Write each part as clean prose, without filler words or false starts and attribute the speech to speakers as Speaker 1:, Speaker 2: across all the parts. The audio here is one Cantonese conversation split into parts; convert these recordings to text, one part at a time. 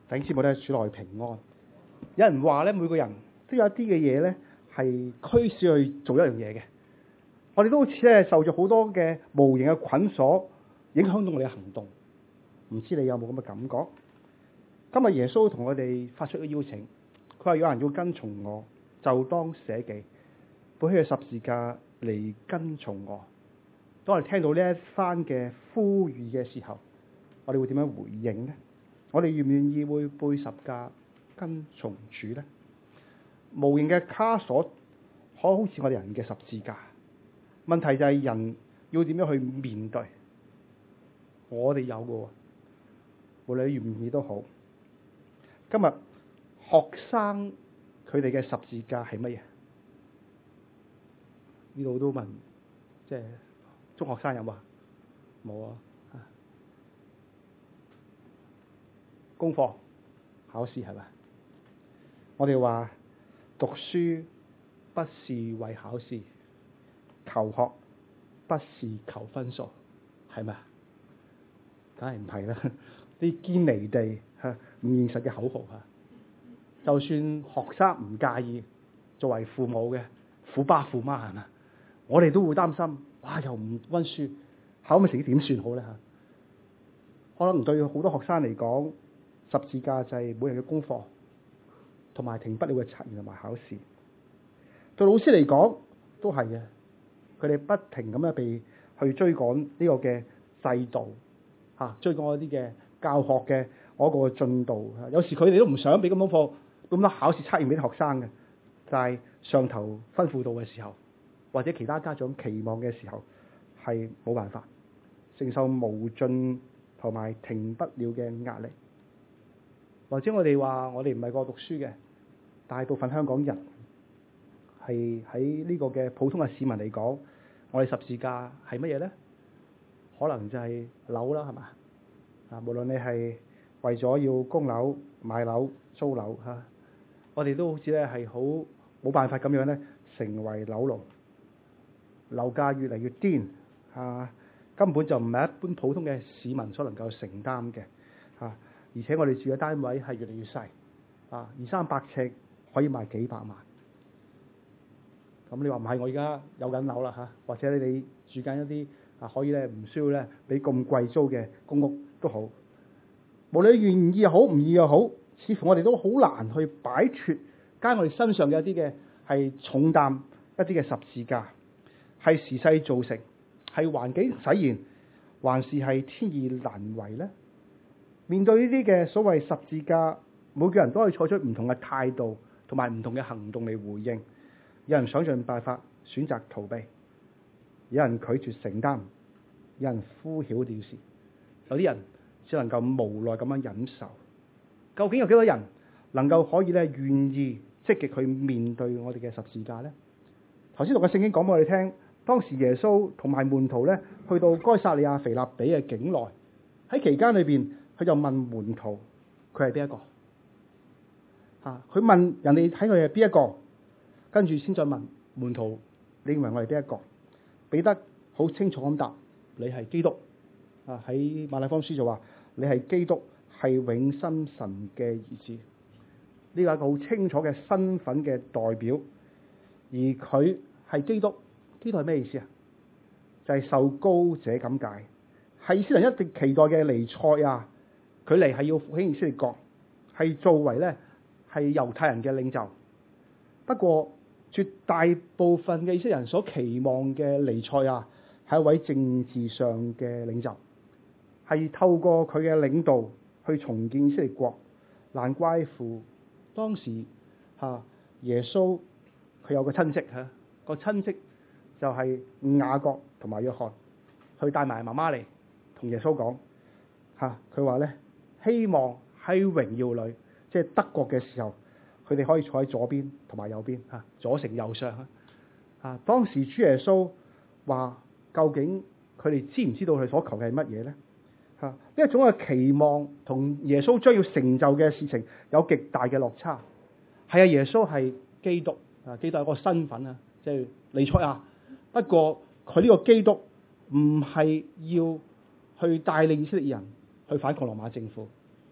Speaker 1: 弟兄姊妹咧，主內平安。有人話咧，每個人都有一啲嘅嘢咧，係驅使去做一樣嘢嘅。我哋都好似咧受咗好多嘅無形嘅捆鎖，影響到我哋嘅行動。唔知你有冇咁嘅感覺？今日耶穌同我哋發出嘅邀請，佢話有人要跟從我，就當捨己，背起佢十字架嚟跟從我。當我哋聽到呢一番嘅呼籲嘅時候，我哋會點樣回應呢？我哋願唔願意會背十架跟從主呢？無形嘅枷鎖好似我哋人嘅十字架，問題就係人要點樣去面對？我哋有嘅喎，無論你願唔願意都好。今日學生佢哋嘅十字架係乜嘢？呢度都問，即係中學生有冇啊？冇啊！功課、考試係咪？我哋話讀書不是為考試，求學不是求分數，係咪啊？梗係唔係啦！啲堅離地唔現實嘅口號嚇。就算學生唔介意，作為父母嘅虎爸虎媽係咪？我哋都會擔心，哇！又唔溫書，考咁嘅成績點算好咧嚇？可能對好多學生嚟講，十字架就係每日嘅功課，同埋停不了嘅測驗同埋考試。對老師嚟講都係嘅，佢哋不停咁樣被去追趕呢個嘅制度嚇，追趕一啲嘅教學嘅嗰個進度。有時佢哋都唔想俾咁多課、咁多考試測驗俾啲學生嘅，但係上頭吩咐到嘅時候，或者其他家長期望嘅時候，係冇辦法承受無盡同埋停不了嘅壓力。或者我哋話我哋唔係個讀書嘅，大部分香港人係喺呢個嘅普通嘅市民嚟講，我哋十字架係乜嘢咧？可能就係樓啦，係嘛？啊，無論你係為咗要供樓、買樓、租樓嚇，我哋都好似咧係好冇辦法咁樣咧，成為樓奴。樓價越嚟越癲啊，根本就唔係一般普通嘅市民所能夠承擔嘅啊！而且我哋住嘅單位係越嚟越細啊，200-300尺可以賣幾百萬。咁你話唔係？我而家有緊樓啦嚇，或者你住緊一啲可以咧唔需要咧俾咁貴租嘅公屋都好。無論你願意又好，唔願意又好，似乎我哋都好難去擺脫加我哋身上嘅一啲嘅係重擔，一啲嘅十字架，係時勢造成，係環境使然，還是係天意難違呢？面對呢啲嘅所謂十字架，每個人都可以採取唔同嘅態度同埋唔同嘅行動嚟回應。有人想盡辦法選擇逃避，有人拒絕承擔，有人敷曉了事，有啲人只能夠無奈咁樣忍受。究竟有幾多人能夠可以咧願意積極去面對我哋嘅十字架呢？頭先讀嘅聖經講俾我哋聽，當時耶穌同埋門徒咧去到該撒利亞腓立比嘅境內，喺期間裏邊，佢就問門徒佢係邊一個？佢問人哋睇佢係邊一個，跟住先再問門徒，你認為我係邊一個？彼得好清楚咁答：你係基督。喺馬太福音書就話你係基督，係永生神嘅兒子。呢個係一個好清楚嘅身份嘅代表，而佢係基督。基督係咩意思啊？就係受膏者咁解，係以色列人一直期待嘅彌賽亞。佢嚟係要復興以色列國，係作為咧係猶太人嘅領袖。不過絕大部分嘅以色列人所期望嘅彌賽亞係一位政治上嘅領袖，係透過佢嘅領導去重建以色列國。難怪乎當時耶穌佢有個親戚個親戚就係雅各同埋約翰，佢帶埋媽媽嚟同耶穌講佢話咧，希望喺榮耀裏，即係德國嘅時候，佢哋可以坐喺左邊同埋右邊左丞右相當時主耶穌話，究竟佢哋知唔知道佢所求嘅係乜嘢咧？呢一種嘅期望同耶穌將要成就嘅事情有極大嘅落差。係耶穌係基督基督係個身份即係彌賽亞。不過佢呢個基督唔係要去帶領以色列人去反抗羅馬政府，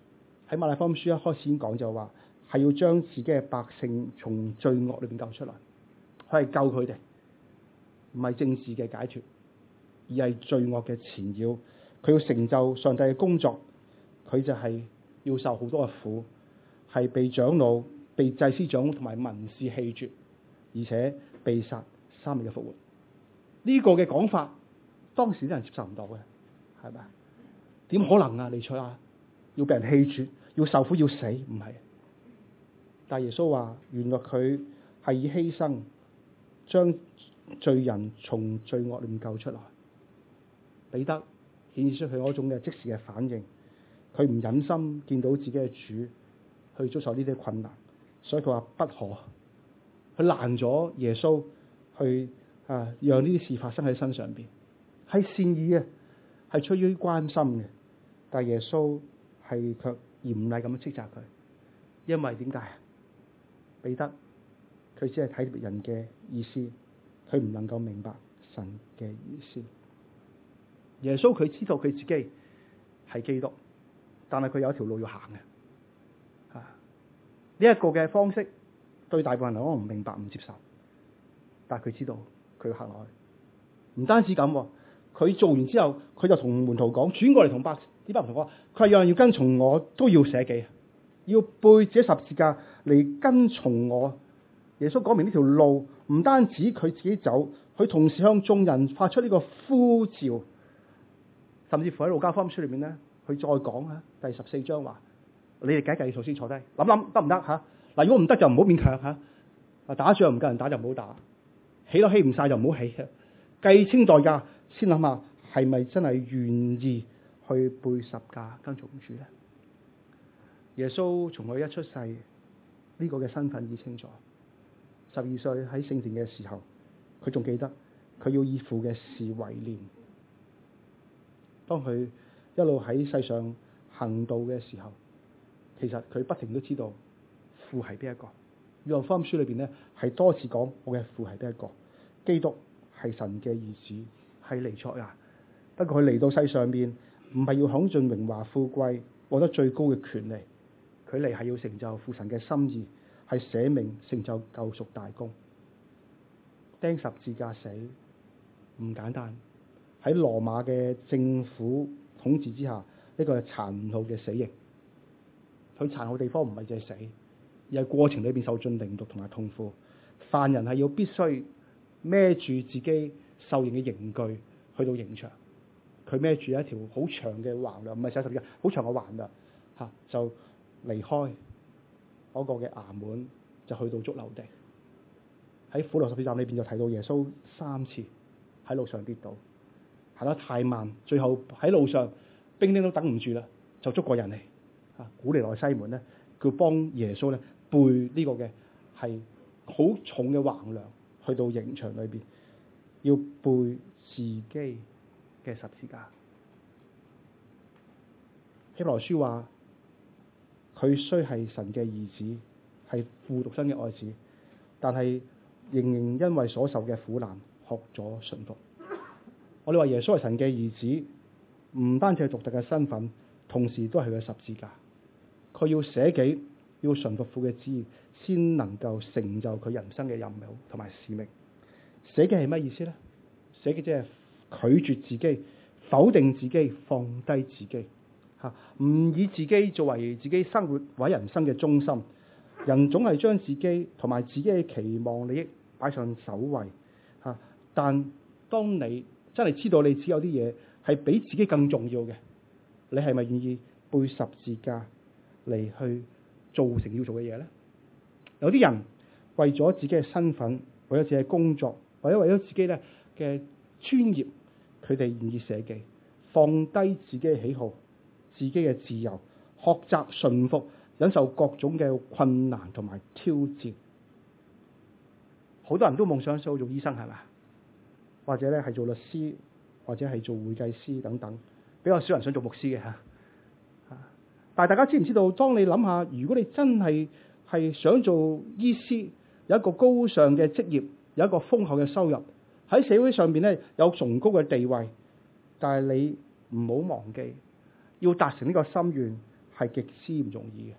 Speaker 1: 喺馬太福音書一開始已經講就話，係要將自己嘅百姓從罪惡裏邊救出來，佢係救佢哋，唔係政治嘅解脫，而係罪惡嘅纏繞。佢要成就上帝嘅工作，佢就係要受好多嘅苦，係被長老、被祭司長同埋文士棄絕，而且被殺，3日嘅復活。呢個嘅講法，當時啲人接受唔到嘅，係咪？點可能啊？彌賽亞要被人棄絕，要受苦，要死，唔係。但耶穌話，原來佢係以犧牲將罪人從罪惡裏面救出來。彼得顯示出佢嗰種嘅即時嘅反應，佢唔忍心見到自己嘅主去遭受呢啲困難，所以佢話不可。佢攔咗耶穌去讓呢啲事發生喺身上邊，係善意嘅，係出於關心嘅。但耶穌係卻嚴厲咁樣斥責佢，因為點解？彼得佢只係睇別人嘅意思，佢唔能夠明白神嘅意思。耶穌佢知道佢自己係基督，但係佢有一條路要行嘅。呢一個嘅方式對大部分人可能唔明白唔接受，但係佢知道佢要行落去。唔單止咁，佢做完之後，佢就同門徒講，轉過嚟同呢班門徒講，佢話有人要跟從我，都要捨己，要背自己十字架嚟跟從我。耶穌講明呢條路，唔單止佢自己走，佢同時向眾人發出呢個呼召。甚至乎喺路加福音書裏面咧，佢再講第14章話：你哋計數先，坐低諗諗得唔得吓？嗱，如果唔得就唔好勉強吓。打仗唔夠人打就唔好打，起都起唔晒就唔好起。計清代價先諗下，係咪真係願意去背十架跟從主咧？耶穌從佢一出世呢個嘅身份已清楚。12歲喺聖殿嘅時候，佢仲記得佢要以父嘅事為念。當佢一路喺世上行道嘅時候，其實佢不停都知道父係邊一個。約翰福音書裏邊咧係多次講我嘅父係邊一個，基督係神嘅兒子，係彌賽亞。不過佢嚟到世上邊唔係要享盡榮華富貴，獲得最高嘅權利，佢嚟係要成就父神嘅心意，係捨命成就救贖大功。釘十字架死唔簡單。喺羅馬嘅政府統治之下，呢個係殘酷嘅死刑。佢殘酷嘅地方唔係淨係死，而係過程裏邊受盡凌辱同埋痛苦。犯人係要必須孭住自己受刑嘅刑具去到刑場。佢孭住一條好長嘅橫梁，唔係寫十字架，好長嘅橫梁就離開嗰個嘅衙門，就去到髑髏地。喺苦路十字站裏邊就睇到耶穌3次喺路上跌倒。行得太慢，最後喺路上兵丁都等唔住啦，就捉個人嚟古利奈西門咧，佢幫耶穌咧背呢個嘅係好重嘅橫梁，去到刑場裏邊要背自己嘅十字架。希伯來書話佢雖係神嘅兒子，係父獨生嘅愛子，但係仍然因為所受嘅苦難學咗順服。我哋話耶穌係神嘅兒子，唔單止係獨特嘅身份，同時都係佢嘅十字架。佢要捨己，要順服父嘅旨意，先能夠成就佢人生嘅任務同埋使命。捨己係乜意思咧？捨己即係拒絕自己，否定自己，放低自己，唔以自己作為自己生活或者人生嘅中心。人總係將自己同埋自己嘅期望利益擺上首位，但當你真係知道你只有啲嘢係比自己更重要嘅，你係咪願意背十字架嚟去做成要做嘅嘢咧？有啲人為咗自己嘅身份，為咗自己嘅工作，或者為咗自己咧嘅專業，佢哋願意捨己，放低自己嘅喜好、自己嘅自由，學習順服，忍受各種嘅困難同埋挑戰。好多人都夢想做醫生，係咪？或者咧係做律師，或者係做會計師等等，比較少人想做牧師嘅吓。但係大家知唔知道？當你諗下，如果你真係想做醫師，有一個高尚嘅職業，有一個豐厚嘅收入，喺社會上邊咧有崇高嘅地位，但係你唔好忘記，要達成呢個心願， 係極之唔容易嘅。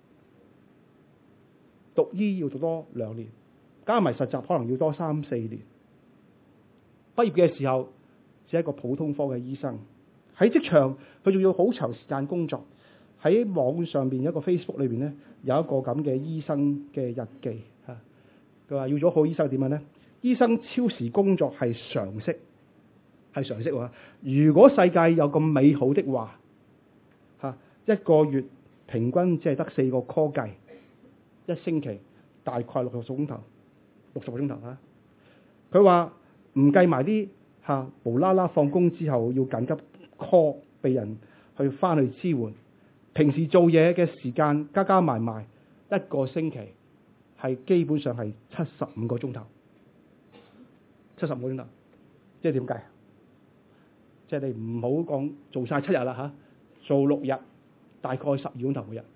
Speaker 1: 讀醫要讀多2年，加埋實習可能要多3-4年。畢業嘅時候只係一個普通科嘅醫生，喺職場佢仲要好長時間工作。喺網上邊一個 Facebook 裏邊咧，有一個咁嘅醫生嘅日記嚇。佢話要做好醫生點樣咧？醫生超時工作係常識，係常識喎。如果世界有咁美好的話，嚇一個月平均只係得4個 call 計，一星期大概60個鐘頭，60個鐘頭嚇。佢話唔計埋啲嚇無啦啦放工之後要緊急 call 俾人去翻去支援，平時做嘢嘅時間加加埋埋一個星期係基本上係75個鐘頭，75個鐘頭，即係點計？即係你唔好講做晒7日啦嚇，做6日，大概12個鐘頭每日。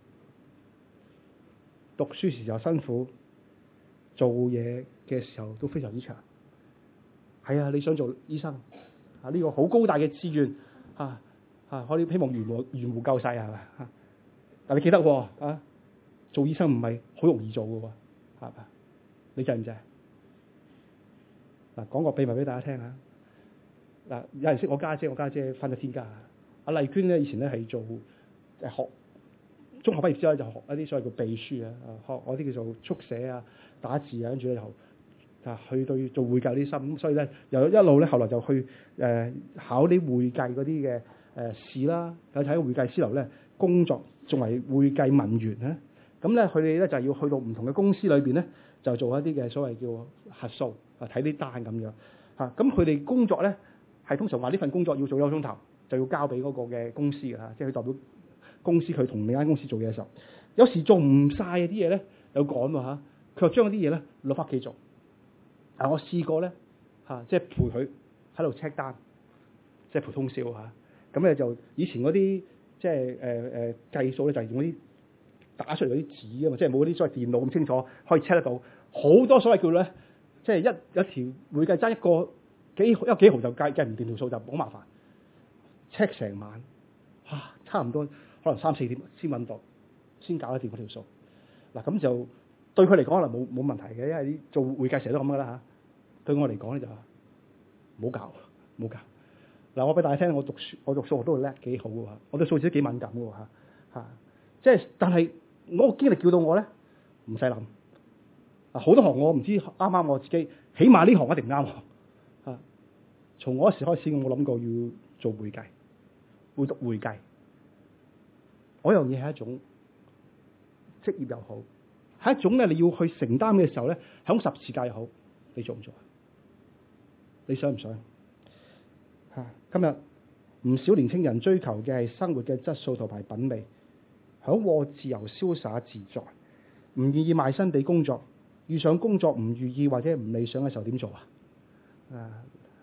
Speaker 1: 讀書時又辛苦，做嘢嘅時候都非常之長。係啊，你想做醫生啊？呢個好高大嘅志願可以希望圓弧救世係咪啊？但你記得喎做醫生唔係好容易做嘅喎，係嘛？你制唔制？嗱，講個秘密俾大家聽下。嗱，有人識我家姐，我家姐返咗天家。阿麗娟咧以前咧係做學中學畢業之後就學一啲所謂叫秘書啊，學嗰啲叫做速寫啊、打字啊，跟住咧就去到做會計啲心，咁所以咧又一路咧後來就去考啲會計嗰啲嘅試啦，有睇會計師樓咧工作，仲係會計文員咧。咁咧佢哋咧就要去到唔同嘅公司裏邊咧，就做一啲嘅所謂叫核數啊，睇啲單咁樣嚇。咁佢哋工作咧係通常話呢份工作要做1個鐘頭，就要交俾嗰個嘅公司嘅嚇，即係佢代表公司佢同另一間公司做嘢嘅時候，有時做唔晒啲嘢咧，有趕喎嚇，佢就將嗰啲嘢咧攞翻屋企做。我試過咧即係陪佢喺度 check 單，即係陪通宵嚇。咁咧就以前嗰啲即係計數咧，就係用嗰啲打出嚟嗰啲紙啊嘛，即係冇嗰啲所謂電腦咁清楚可以 check 得到。好多所謂叫咧，即係一條會計爭一個幾毫就計唔掂條數，就好麻煩。check 成晚差唔多可能3-4點先揾到，先搞得掂嗰條數。嗱咁就對佢嚟講可能冇問題嘅，因為啲做會計成日都咁噶啦嚇。對我嚟講咧就唔好搞。嗱，我俾大家聽，我讀數學都係叻幾好嘅喎，我對數字都幾敏感嘅喎嚇。即係但係我個經歷叫到我咧唔使諗。好多行我唔知啱唔啱我自己，起碼呢行一定啱我。從我嗰時開始，我冇諗過要做會計，會讀會計。嗰樣嘢係一種職業又好，係一種咧你要去承擔嘅時候咧，響十字架又好，你做唔做啊？你想唔想？今日唔少年青人追求嘅係生活嘅質素同埋品味，享過自由瀟灑自在，唔願意賣身俾工作。遇上工作唔如意或者唔理想嘅時候點做啊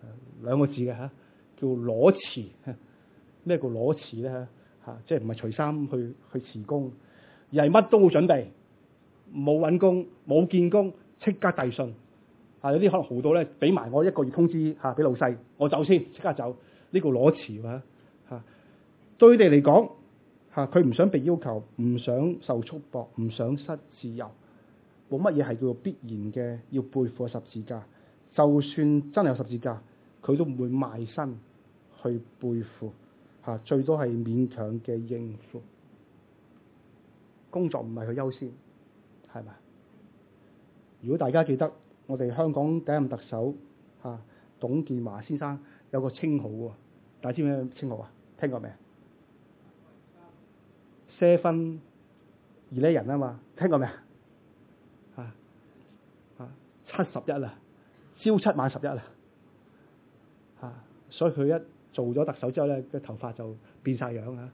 Speaker 1: ？2個字嘅叫裸辭。咩叫裸辭咧？即係唔係除衫去辭工，而係乜都冇準備，冇揾工，冇見工，即刻遞信。有啲可能豪到咧，俾埋我1個月通知俾老細，我走先，即刻走。呢個裸辭對佢哋嚟講佢唔想被要求，唔想受束縛，唔想失自由。冇乜嘢係叫做必然嘅，要背負十字架。就算真係有十字架，佢都唔會賣身去背負最多係勉強嘅應付。工作唔係佢優先，係咪？如果大家記得我哋香港第一任特首董建華先生有個稱號喎，大家知唔知咩稱號啊？聽過未？7-11人啊嘛，聽過未？71啦，朝7晚11啦，所以佢一做咗特首之後咧，個頭髮就變晒樣啊！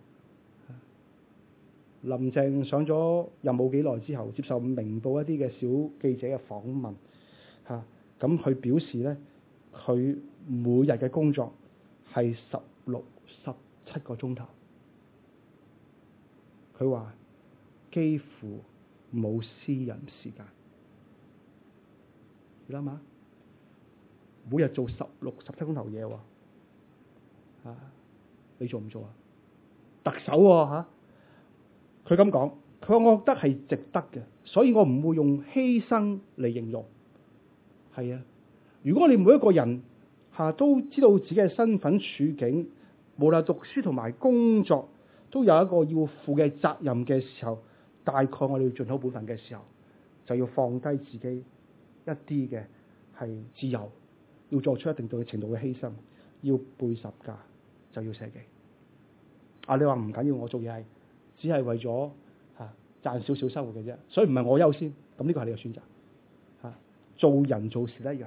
Speaker 1: 林鄭上咗任冇幾耐之後，接受明報一啲嘅小記者嘅訪問咁佢表示咧，佢每日嘅工作係16、17個鐘頭，佢話幾乎冇私人時間。你諗下，每日做16、17鐘頭嘢喎，你做唔做啊？特首喎佢咁講，佢話我覺得係值得嘅，所以我唔會用犧牲嚟形容。係啊，如果你每一個人都知道自己嘅身份處境，無論讀書同埋工作都有一個要負嘅責任嘅時候，大概我哋要盡好本分嘅時候，就要放低自己一啲嘅係自由，要做出一定程度嘅犧牲，要背十架，就要捨己。你話唔緊要，我做嘢係只係為咗賺少少生活嘅啫，所以唔係我優先，咁呢個係你嘅選擇。做人做事一樣。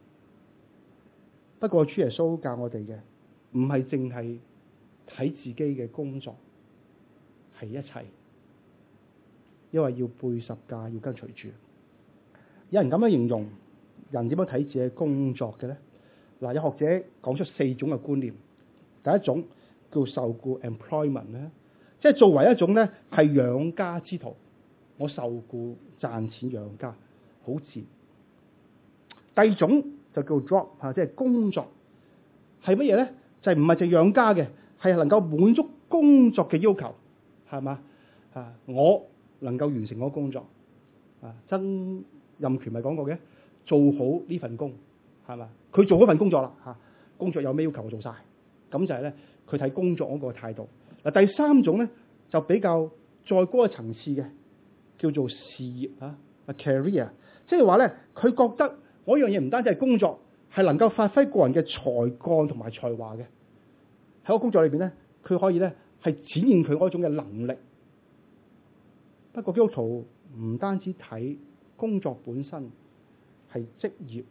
Speaker 1: 不過主耶穌教我哋嘅唔係淨係睇自己嘅工作係一切，因為要背十架，要跟隨主。有人咁樣形容人點樣睇自己工作嘅咧？有學者講出4種嘅觀念。第一種叫受僱 employment 咧，即係作為一種咧係養家之徒，我受僱賺錢養家，好自然。第二種就叫 job 即係工作，係乜嘢咧？就係唔係淨養家嘅，係能夠滿足工作嘅要求，係嘛？我能夠完成我工作。曾蔭權咪講過嘅，做好呢份工，係嘛？佢做嗰份工作啦，工作有咩要求我做晒，咁就係咧佢睇工作嗰個態度。第三種咧就比較再高嘅層次嘅，叫做事業career， 即係話咧佢覺得嗰樣嘢唔單止係工作，係能夠發揮個人嘅才幹同埋才華嘅。喺個工作裏邊咧，佢可以咧係展現佢嗰種嘅能力。不過基督徒唔單止睇工作本身係職業，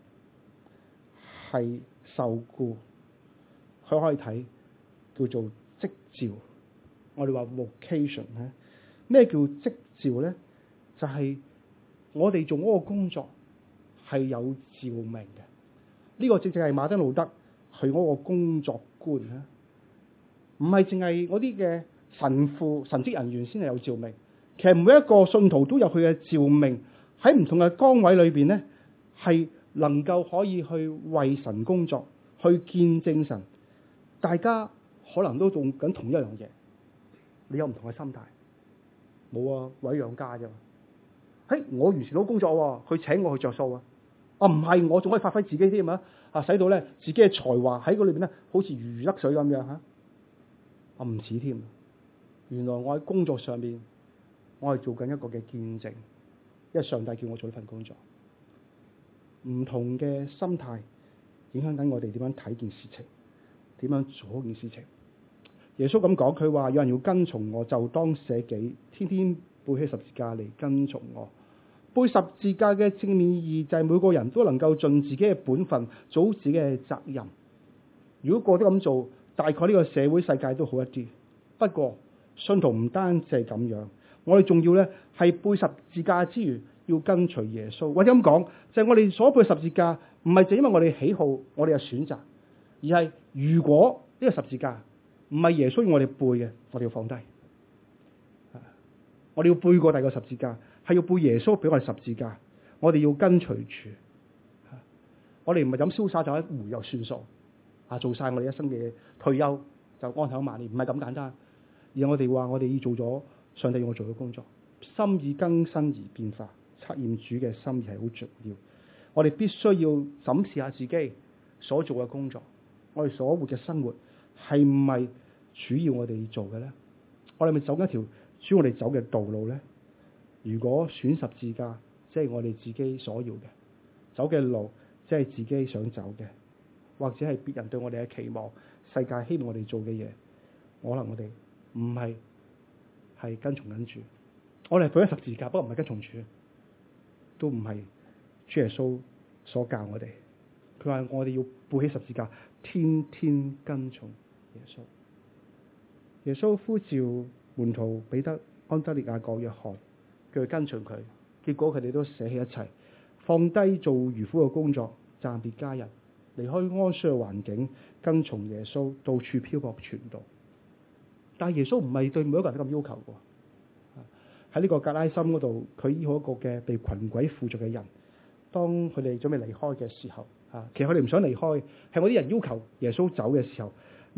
Speaker 1: 係受僱，佢可以睇叫做職召。我哋話 vocation 咧，咩叫職召咧？就係我哋做嗰個工作係有召命嘅。呢個正正係馬丁路德佢嗰個工作觀咧，唔係淨係嗰啲嘅神父、神職人員先係有召命。其實每一個信徒都有佢嘅召命，喺唔同嘅崗位裏邊咧，係能夠可以去為神工作，去見證神。大家可能都做緊同一樣嘢，你有唔同嘅心態。冇為養家啫。我完成到工作，佢請我去着數唔係，我仲可以發揮自己添使到咧自己嘅才華喺嗰裏邊咧，好似如魚得水咁樣唔似添。原來我喺工作上面，我係做緊一個嘅見證，因為上帝叫我做呢份工作。唔同嘅心態影響緊我哋點樣睇件事情，點樣做件事情。耶穌咁講，佢話有人要跟從我，就當捨己，天天背起十字架嚟跟從我。背十字架嘅正面意義就係每個人都能夠盡自己嘅本分，做好自己嘅責任。如果個個都咁做，大概呢個社會世界都好一啲。不過信徒唔單止係咁樣，我哋仲要咧係背十字架之餘，要跟隨耶穌。或者咁講，就係我哋所背十字架，唔係就因為我哋喜好，我哋嘅選擇，而係如果呢個十字架唔係耶穌要我哋背嘅，我哋要放低。我哋要背過第二個十字架，係要背耶穌俾我哋十字架。我哋要跟隨住，我哋唔係咁瀟灑就一回又算數，做晒我哋一生嘅退休就安享晚年，唔係咁簡單。而係我哋話我哋要做咗上帝要我做嘅工作，心意更新而變化，測驗主嘅心意係好重要。我哋必須要審視下自己所做嘅工作，我哋所活嘅生活係唔係主要我哋做嘅咧？我哋咪走緊一條主要我哋走嘅道路咧？如果選十字架，即係我哋自己所要嘅走嘅路，即係自己想走嘅，或者係別人對我哋嘅期望，世界希望我哋做嘅嘢，可能我哋唔係跟從緊主。我哋背咗十字架，不過唔係跟從主，都唔係主耶穌所教我哋。佢話我哋要背起十字架，天天跟從耶穌。耶穌呼召門徒彼得、安德烈、雅各、約翰，叫佢跟隨佢。結果佢哋都捨棄一切，放低做漁夫嘅工作，暫別家人，離開安舒嘅環境，跟從耶穌，到處漂泊傳道。但係耶穌唔係對每一個人都咁要求嘅。喺呢個格拉森嗰度，佢醫好一個嘅被群鬼附着嘅人。當佢哋準備離開嘅時候，其實佢哋唔想離開，係我啲人要求耶穌走嘅時候，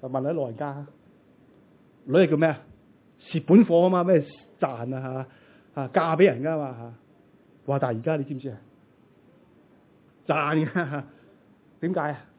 Speaker 1: 就問啲老人家，女係叫咩啊？蝕本貨啊嘛，咩賺啊嚇？嫁俾人噶嘛嚇？哇！但係而家你知唔知啊？賺㗎，點解啊？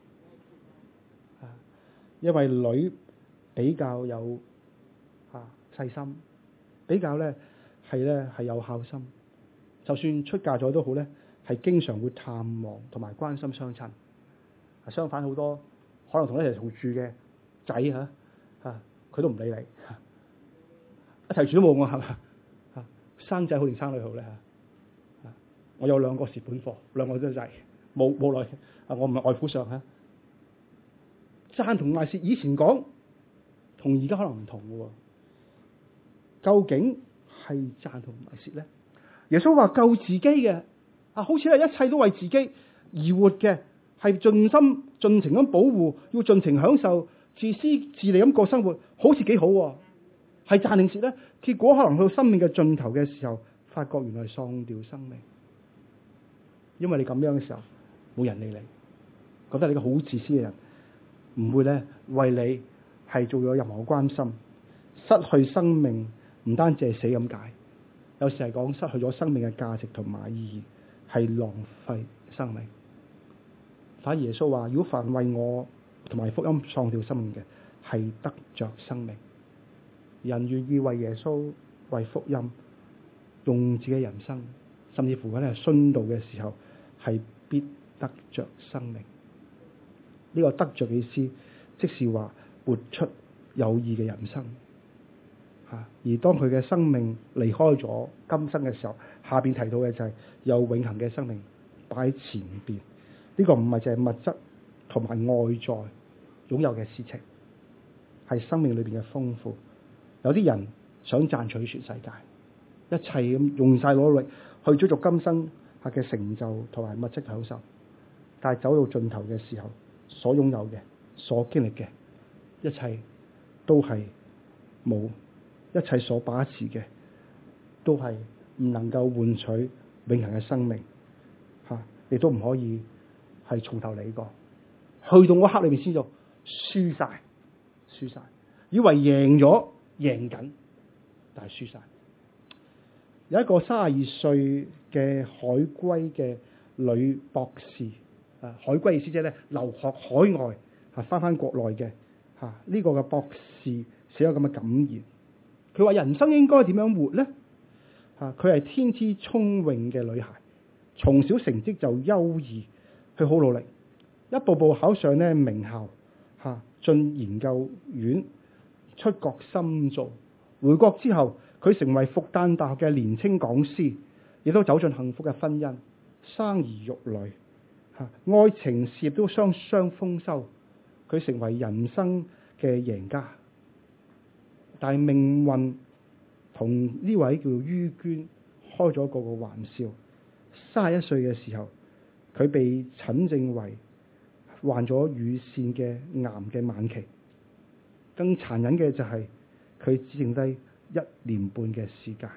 Speaker 1: 因為女比較有細心，比較咧係有孝心，就算出嫁咗都好咧，係經常會探望同埋關心雙親。相反好多可能同一齊同住嘅仔佢都唔理你，一齊住都冇我係嘛？生仔好定生女好咧嚇？我有2個蝕本貨，2個都仔，冇女，我唔係外父上嚇。讚同埋蝕以前講，同而家可能唔同嘅喎。究竟係讚同埋蝕咧？耶穌話救自己嘅好似係一切都為自己而活嘅，係盡心盡情咁保護，要盡情享受，自私自利咁過生活，好似幾好喎。係讚定蝕咧？結果可能去到生命嘅盡頭嘅時候，發覺原來係喪掉生命，因為你咁樣嘅時候，冇人理你，覺得你個好自私嘅人，唔會咧為你係做咗任何關心，失去生命唔單止係死咁解，有時係講失去咗生命嘅價值同埋意義，係浪費生命。反而耶穌話：如果凡為我同埋福音喪掉生命嘅，係得着生命。人願意為耶穌、為福音用自己人生，甚至乎咧殉道嘅時候，係必得着生命。呢個得着嘅意思，即是話活出有意嘅人生。而當佢嘅生命離開咗今生嘅時候，下邊提到嘅就係有永恆嘅生命擺喺前邊。呢個唔係淨係物質同埋外在擁有嘅事情，係生命裏邊嘅豐富。有啲人想賺取全世界，一切咁用晒努力去追逐今生嘅成就同埋物質享受，但係走到盡頭嘅時候，所擁有嘅、所經歷嘅一切都係冇，一切所把持嘅都係唔能夠換取永恆嘅生命，亦都唔可以係從頭嚟過。去到嗰刻裏邊先做輸晒，以為贏緊，但係輸晒。有一個32歲嘅海歸嘅女博士，海歸意思即係咧留學海外翻國內嘅呢個嘅博士寫咗咁嘅感言。佢話人生應該點樣活咧？佢係天資聰穎嘅女孩，從小成績就優異，佢好努力，一步步考上咧名校，進研究院，出國深造。回國之後，佢成為復旦大學嘅年青講師，亦都走進幸福嘅婚姻，生兒育女，愛情事業都雙豐收。佢成為人生嘅贏家。但係命運同呢位叫于娟開咗個玩笑。31歲嘅時候，佢被診證為患咗乳腺嘅癌嘅晚期。更殘忍嘅就係佢只剩低1年半嘅時間。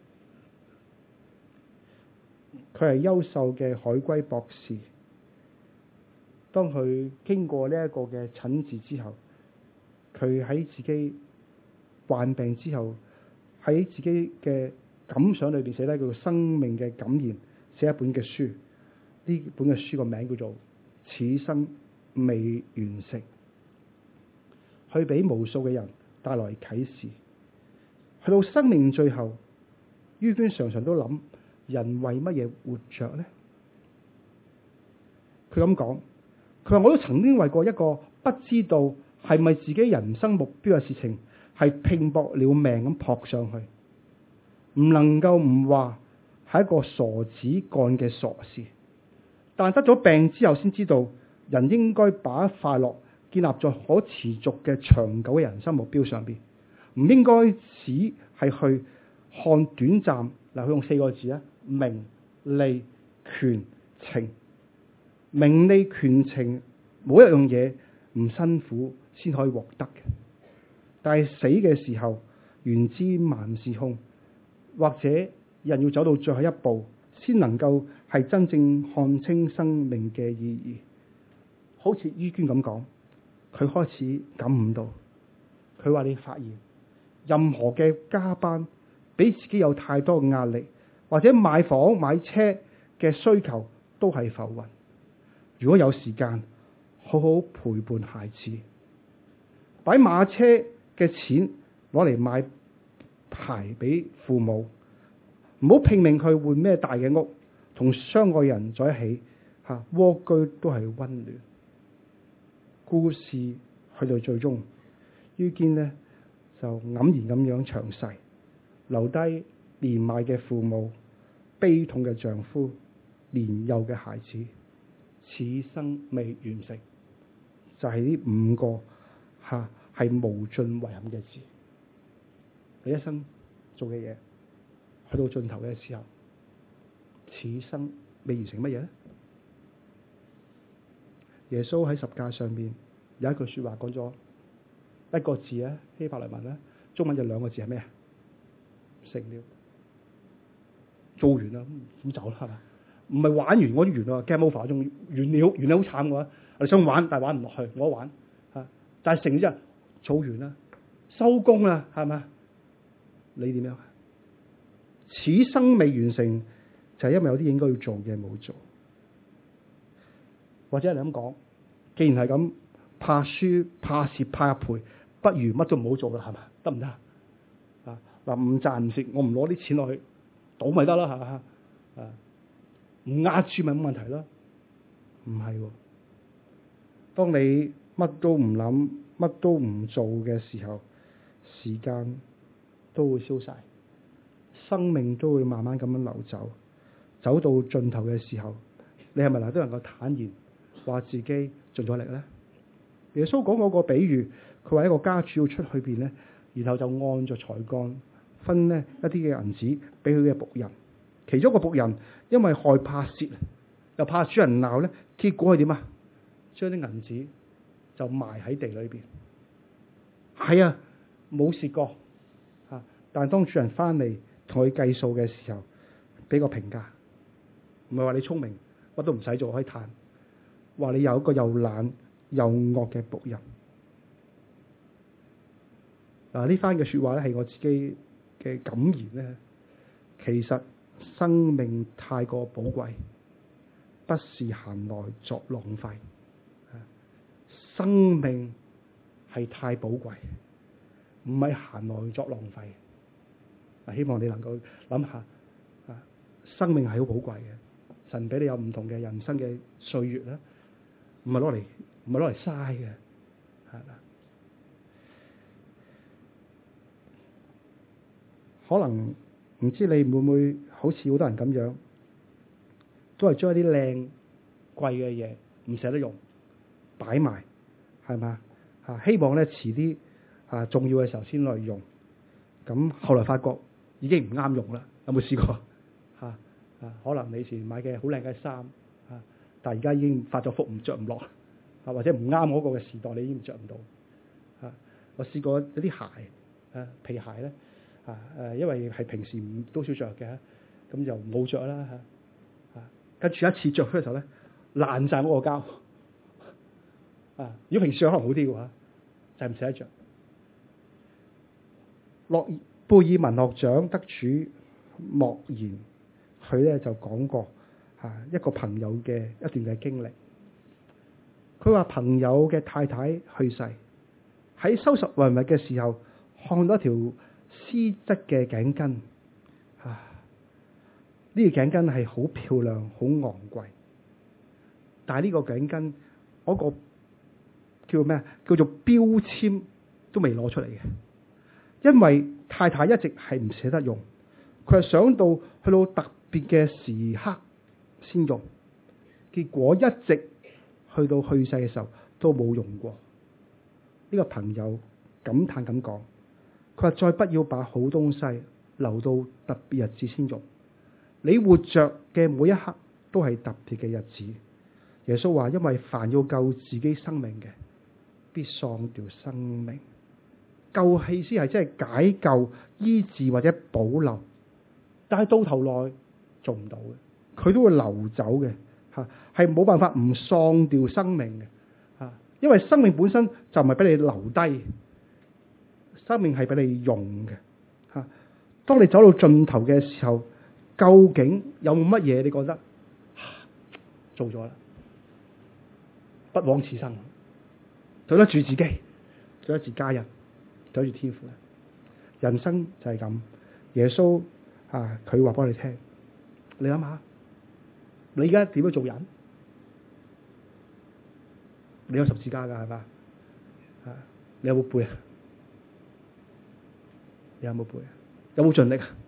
Speaker 1: 佢係優秀嘅海歸博士。當佢經過呢一個嘅診治之後，佢喺自己患病之後，喺自己嘅感想裏邊寫低佢生命嘅感言，寫一本嘅書。呢本嘅書個名叫做《此生未完成》，去俾無數嘅人帶來啟示。去到生命最後，于娟常常都諗：人為乜嘢活着呢？佢咁講，佢話我都曾經為過一個不知道係咪自己人生目標嘅事情，係拼搏了命咁撲上去，唔能夠唔話係一個傻子幹嘅傻事。但得咗病之後，先知道人應該把快樂建立在可持續嘅長久嘅人生目標上邊，唔應該只係去看短暫。嗱，佢用4個字名利權情。名利權情冇一樣嘢唔辛苦先可以獲得嘅，但係死嘅時候，原知萬事空，或者人要走到最後一步，先能夠係真正看清生命嘅意義。好似于娟咁講， 佢開始感悟到，佢話你發現任何嘅加班，俾自己有太多嘅壓力，或者買房買車嘅需求都係浮雲。如果有時間，好好陪伴孩子，擺馬車嘅錢攞嚟買鞋俾父母，唔好拼命去換咩大嘅屋，同相愛人在一起蝸居都係溫暖。故事去到最終，于堅呢就黯然咁樣詳細，留低年邁嘅父母、悲痛嘅丈夫、年幼嘅孩子，此生未完成，就係呢5個係無盡遺憾嘅字。你一生做嘅嘢，去到盡頭嘅時候，此生未完成乜嘢呢？耶穌喺十架上面有一句說話講咗一個字啊，希伯來文咧，中文就2個字係咩啊？成了，做完啦，咁走啦，係嘛？唔係玩完我啲完啦 ，game over， 仲完了好慘嘅話，我哋想玩但係玩唔落去，冇得玩但係成咗之後做完啦，收工啦，係嘛？你點樣？此生未完成，就係因為有啲應該要做嘅冇做。或者你咁講，既然係咁，怕輸怕蝕怕賠，不如乜都唔好做啦，係嘛？得唔得唔賺唔蝕，我唔攞啲錢落去賭咪得啦，係嘛？唔壓住咪冇問題咯。唔係喎，當你乜都唔諗，乜都唔做嘅時候，時間都會消晒，生命都會慢慢咁樣流走，走到盡頭嘅時候，你係咪都能夠坦然話自己盡咗力咧？耶穌講嗰個比喻，佢話一個家主要出去邊咧，然後就按着才幹分呢一啲嘅銀子俾佢嘅僕人。其中一個僕人因為害怕蝕，又怕主人鬧咧，結果係點啊？將啲銀子就埋喺地裏邊。係啊，冇蝕過但係當主人翻嚟同佢計數嘅時候，俾個評價，唔係話你聰明乜都唔使做可以嘆，話你有一個又懶又惡嘅僕人。呢番嘅說話咧係我自己嘅感言咧。其實生命太過寶貴，不是閒來作浪費。生命係太寶貴，唔係閒來作浪費。希望你能夠諗下，生命係好寶貴嘅。神俾你有唔同嘅人生嘅歲月咧，唔係攞嚟嘥嘅，可能唔知你會唔會好似好多人咁樣，都係將一啲靚貴嘅嘢唔捨得用，擺埋，係嘛？希望咧遲啲重要嘅時候先來用。咁後來發覺已經唔啱用啦。有冇試過？可能你以前買嘅好靚嘅衫，但係而家已經發咗福，唔着唔落，或者唔啱嗰個嘅時代，你已經着唔到。我試過有啲鞋，皮鞋咧，因為係平時唔多少着嘅，咁就冇着啦。跟住一次着嘅時候咧，爛晒嗰個膠。如果平時着可能好啲嘅話，就係唔捨得着。諾貝爾文學獎得主莫言，佢咧就講過一個朋友嘅一段嘅經歷。佢話朋友嘅太太去世，喺收拾遺物嘅時候，看到一條絲質嘅頸巾。呢條頸巾係好漂亮、好昂貴，但係呢個頸巾嗰個叫咩？叫做標籤都未攞出嚟嘅，因為太太一直係唔捨得用，佢係想到去到特別嘅時刻先用，結果一直去到去世嘅時候都冇用過。呢個朋友感嘆咁講，佢話再不要把好東西留到特別日子先用。你活着嘅每一刻都係特別嘅日子。耶穌話，因為凡要救自己生命嘅，必喪掉生命。救意思係即係解救、醫治或者保留，但係到頭來做唔到嘅，佢都會流走嘅，係冇辦法唔喪掉生命嘅。 因為生命本身就唔係俾你留低，生命係俾你用嘅嚇。當你走到盡頭嘅時候，究竟有冇乜嘢你覺得做咗啦？不枉此生，對得住自己，對得住家人，對得住天父咧。人生就係咁。耶穌佢話俾你聽，你諗下，你而家點樣做人？你有十字架噶係嘛？你有冇背啊？你有冇背啊？有冇盡力啊？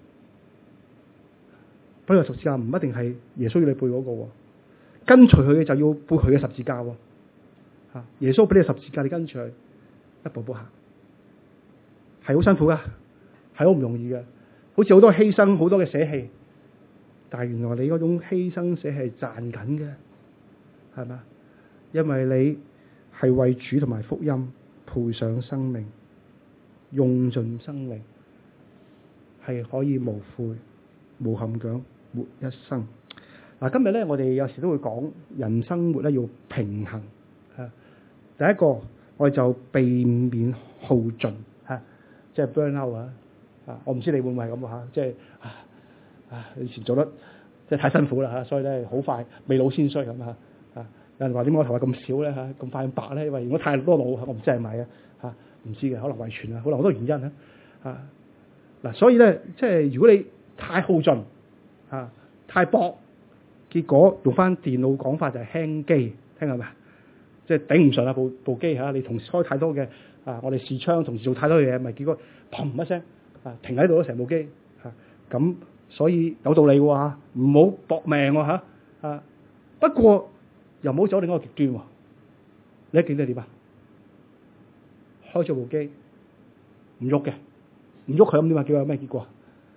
Speaker 1: 不過十字架唔一定係耶穌要你背嗰個，跟隨佢嘅就要背佢嘅十字架。耶穌俾你十字架，你跟隨一步步行，係好辛苦噶，係好唔容易嘅，好似好多犧牲，好多嘅捨棄。但係原來你嗰種犧牲捨棄係賺緊嘅，係嘛？因為你係為主同埋福音賠上生命，用盡生命，係可以無悔無憾咁活一生。嗱，今日咧，我哋有時都會講人生活咧要平衡。第一個，我哋就避免耗盡即係 burn out 我唔知你會唔會係咁即係以前做得即係太辛苦啦所以咧好快未老先衰咁有人話點解我頭髮咁少咧咁快咁白咧？因為如果太多腦我唔知係咪唔知嘅，可能遺傳可能好多原因嗱，所以咧即係如果你太耗盡太搏，結果用翻電腦講法就係輕機，聽係咪？即係頂唔順部機你同時開太多嘅我哋視窗，同時做太多嘢，咪結果砰一聲停喺度咗成部機咁，所以有道理喎唔好搏命不過又唔好走另一個極端你一見到點開咗部機唔喐嘅，唔喐佢咁點叫有咩結果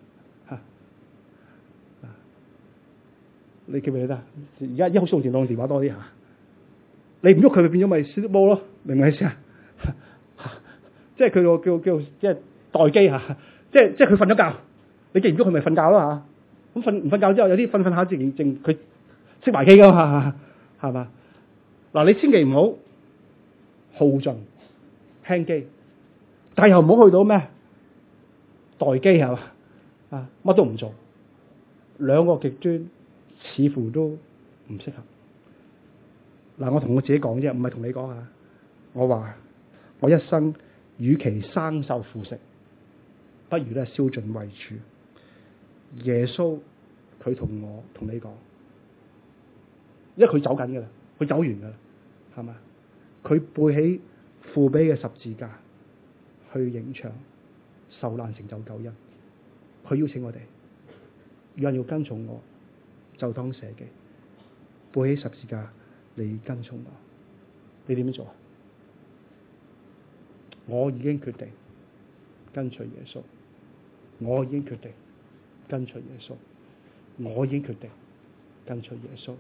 Speaker 1: 你記唔記得？而家好少用電話多啲你唔喐佢，咪變咗咪 sleep mode 咯？明唔明意思即係佢個叫即係待機即係佢瞓咗覺，你既然喐佢，咪瞓覺咯咁瞓唔瞓覺之後，有啲瞓下淨佢熄埋機噶嘛，係嘛？嗱，你千祈唔好耗盡輕機，但係又唔好去到咩待機係嘛乜都唔做，兩個極端似乎都唔適合。我同我自己講啫，唔係同你講我話我一生與其生受腐蝕，不如咧燒盡為主。耶穌佢同你講，因為佢走緊噶啦，佢走完噶啦，係嘛？佢背起父俾嘅十字架去迎場受難成就救恩。佢邀請我哋，有人要跟從我，就當捨己，背起十字架。你跟從我，你點樣做我已經決定跟隨耶穌，我已經決定跟隨耶穌，我已經決定跟隨耶穌。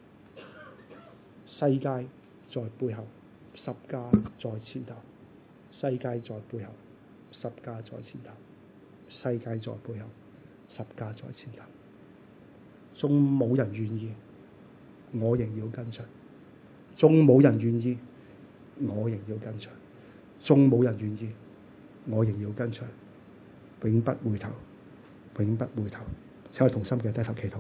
Speaker 1: 世界在背後，十架在前頭；世界在背後，十架在前頭；世界在背後，十架在前頭。仲冇人願意，我仍要跟隨；仲冇人願意，我仍要跟隨；仲冇人願意，我仍要跟隨。永不回頭，永不回頭。請我同心嘅低頭祈禱。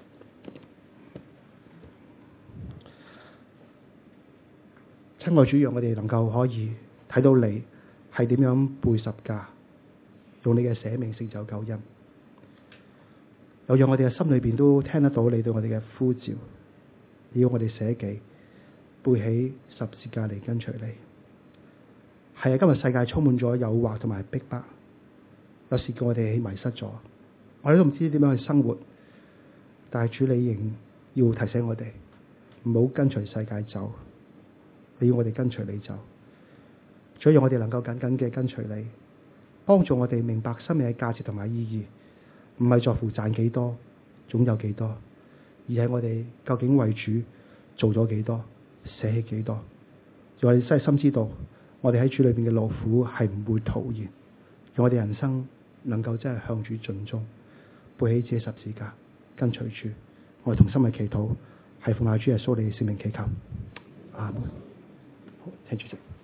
Speaker 1: 親愛主，讓我哋能夠可以睇到你係點樣背十架，用你嘅捨命成就救恩。又讓我哋嘅心裏邊都聽得到你對我哋嘅呼召，要我哋捨己背起十字架嚟跟隨你。係今日世界充滿咗誘惑同埋逼迫，有時叫我哋迷失咗，我哋都唔知點樣去生活。但係主你仍要提醒我哋唔好跟隨世界走，你要我哋跟隨你走。所以讓我哋能夠緊緊嘅跟隨你，幫助我哋明白生命嘅價值同埋意義。唔係在乎賺幾多，總有幾多，而係我哋究竟為主做咗幾多，捨棄幾多。讓我哋真係深知道，我哋喺主裏邊嘅勞苦係唔會徒然。讓我哋人生能夠真係向主盡忠，背起自己十字架，跟隨主。我哋同心嘅祈禱，係奉靠主耶穌你嘅聖名祈求，阿門。 請主席。